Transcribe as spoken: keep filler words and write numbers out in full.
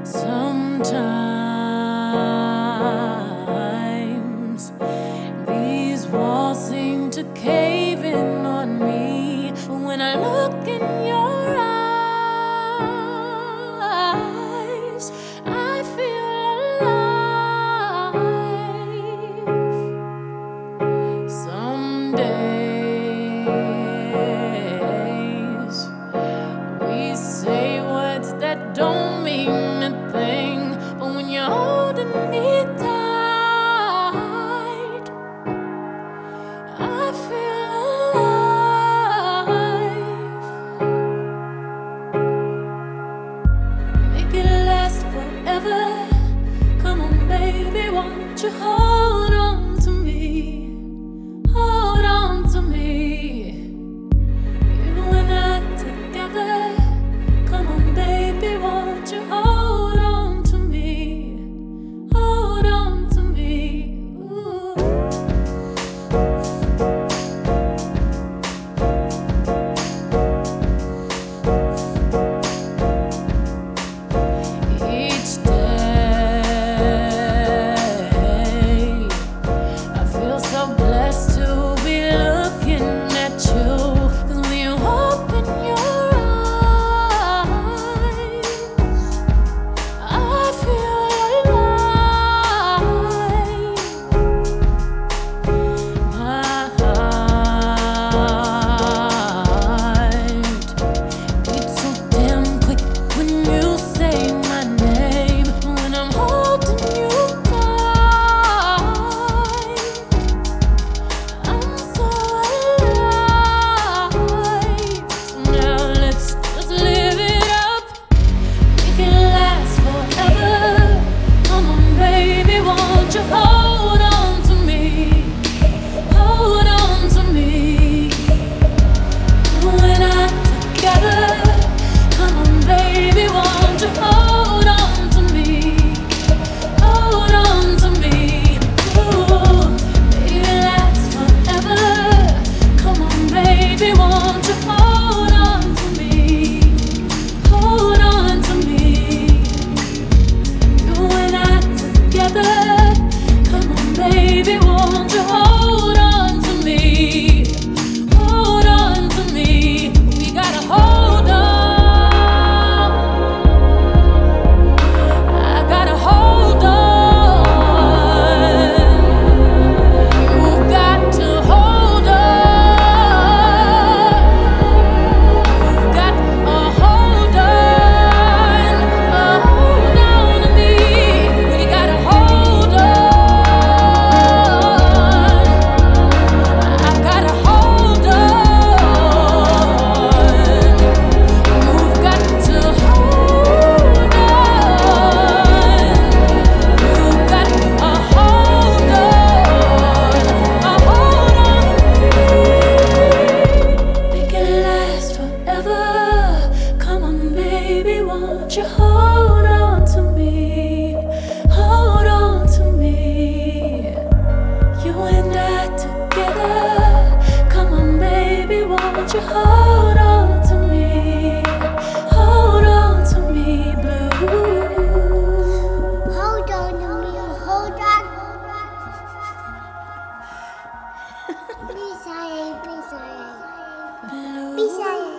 Sometimes these walls seem to cave in on me. But when I look in your eyes, I feel alive. Some days we say words that don't mean a thing, but when you're holding me tight, I feel alive. Make it last forever. Come on, baby, won't you hold on to me? Hold on to me. You and I together. Come on, baby, won't you hold on to me? Hold on to me. Ooh. Each day, I feel so blessed to be looking at you. 'Cause when you open your eyes, I feel alive. My heart beats so damn quick when you say my name. When I'm holding you tight, I'm so alive. So now let's let's live it up. Make it last forever. Come on, baby, won't you hold on to me? Hold on to me. You and I together. Come on, baby, won't you hold on to me? Hold on to me. Ooh, make it last forever. Come on, baby, won't you hold on to me? Hold on to me. You and I together. Come on, baby, won't you hold on to me? Hold on to me. We gotta hold on. I gotta hold on. You've got to hold on. You've got a hold on. A hold on to me. We gotta hold on. I gotta hold on. You've got to hold on. You've got a hold on. A hold on. Make it last forever. Come on, baby, won't you hold on to me? Hold on to me. You and I together. Come on, baby, won't you hold on to me? Hold on to me, blue. Hold on to me, hold on. Please, I, please, I, Blue. please, I.